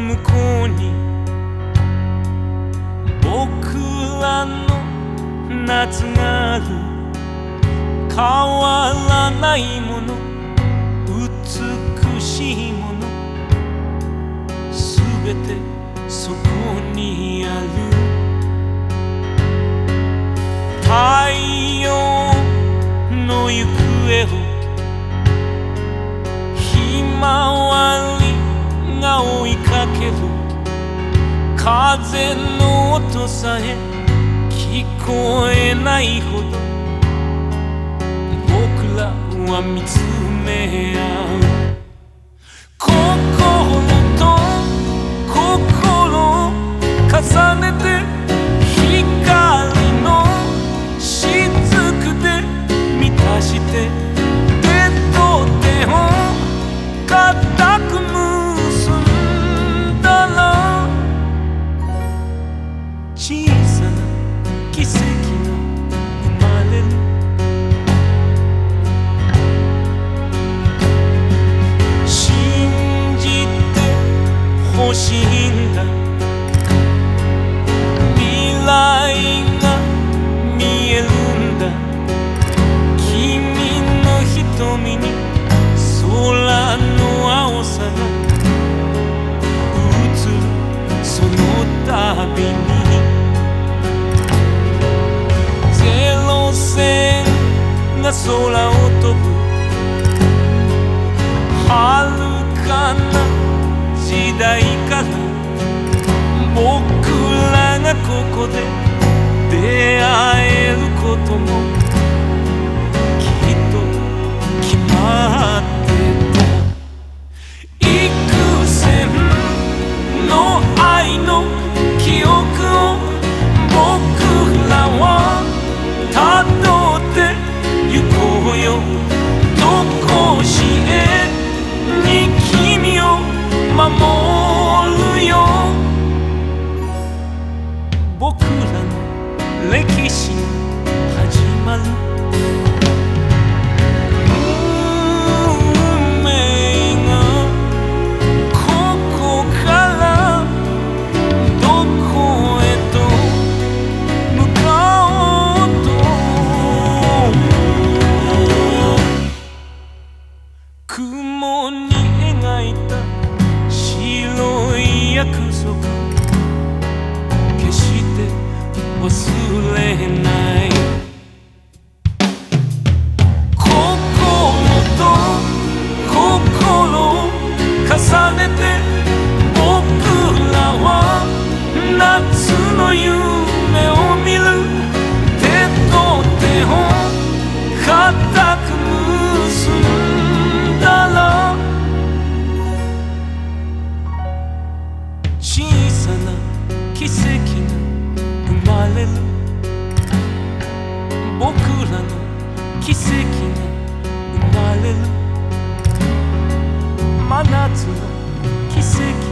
向こうに僕らの夏がある。変わらないもの、美しいもの、すべてそこにある。太陽の行方をひまわりが追いかける。風の音さえ聞こえないほど僕らは見つめ合う。心と心を重ねて光の雫で満たして、手と手を固く結んだら、小さな奇跡が生まれる。信じてほしいんだ。未来が見えるんだ。君の瞳に空の青さが映る。その度にゼロ戦が空を飛ぶ。遥かな時代から僕らがここで出会えることもきっと決まってた。幾千の愛の記憶を僕らはたどってゆこうよ。とこしえに君を守るよ。僕らの歴史が始まる。運命がここからどこへと向かおうと、雲に描いた白い約束、決して忘れない。心と心を重ねて僕らは夏の夢を見る。手と手を固く結んだら、小さな奇跡が生まれる。僕らの奇跡が生まれる。真夏の奇跡